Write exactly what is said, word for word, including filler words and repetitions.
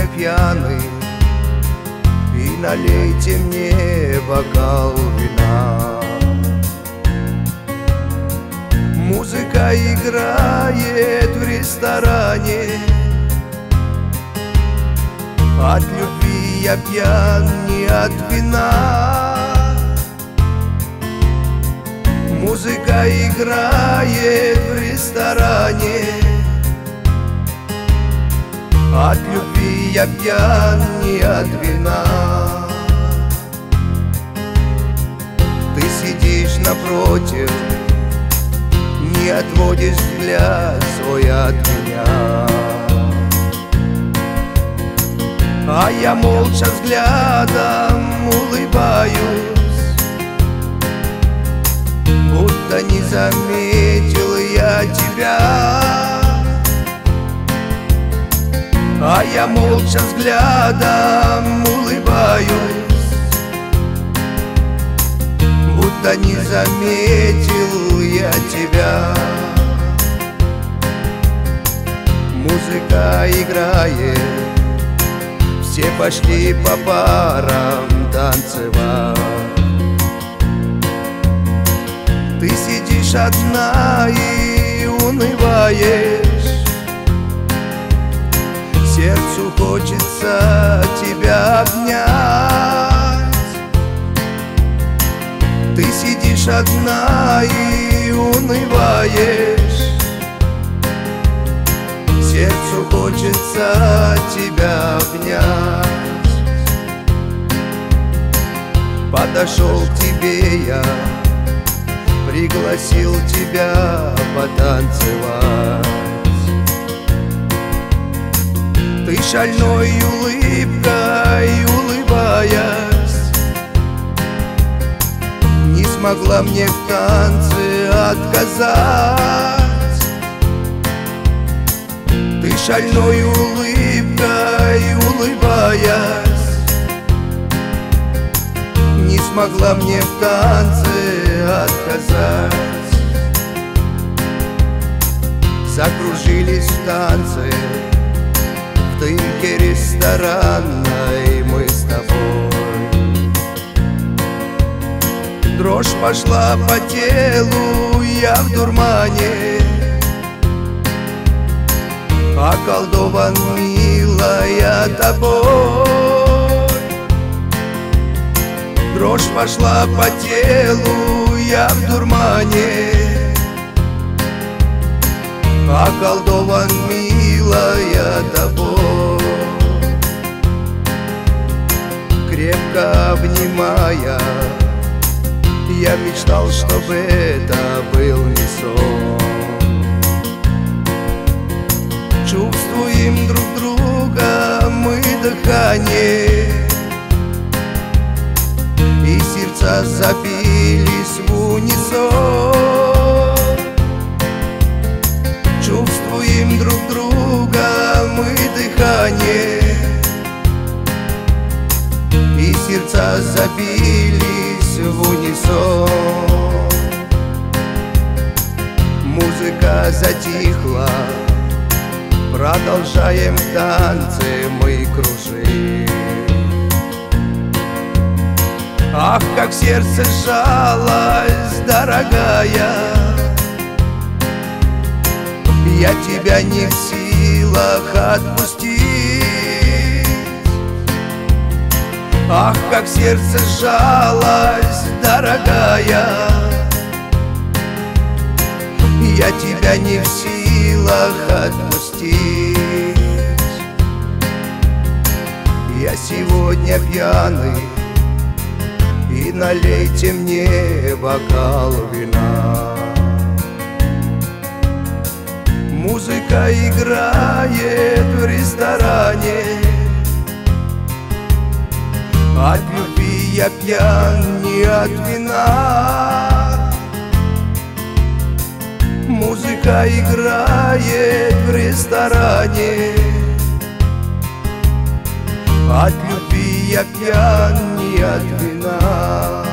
пьяный, и налейте мне бокал вина. Музыка играет в ресторане, от любви я пьян, не от вина. Музыка играет в ресторане, от любви я пьян, не от вина. Ты сидишь напротив, не отводишь взгляд свой от меня, а я молча взглядом улыбаюсь, будто не заметил я тебя. А я молча взглядом улыбаюсь, будто не заметил я тебя. Музыка играет, все пошли по парам танцевать. Ты сидишь одна и унываешь, сердцу хочется тебя обнять. Ты сидишь одна и унываешь, сердцу хочется тебя обнять. Подошел к тебе я, пригласил тебя потанцевать. Ты шальной улыбкой улыбаясь, не смогла мне в танце отказать. Ты шальной улыбкой улыбаясь, не смогла мне в танце отказать. Закружились в танце в дымке ресторанной мы с тобой. Дрожь пошла по телу, я в дурмане, околдован, милая, тобой. Дрожь пошла по телу, я в дурмане, околдован, милая, тобой. Крепко обнимая, я мечтал, чтобы это был не сон. Чувствуем друг друга мы дыхание, и сердца забились в унисон. Чувствуем друг друга мы дыхание, и сердца забились в унисон. Музыка затихла, продолжаем в танце мы кружить. Ах, как сердце сжалось, дорогая, я тебя не в силах отпустить. Ах, как сердце сжалось, дорогая, я тебя не в силах отпустить. Я сегодня пьяный, и налейте мне бокал вина. Музыка играет в ресторане, от любви я пьян, не от вина. Музыка играет в ресторане, от любви я пьян, не от вина.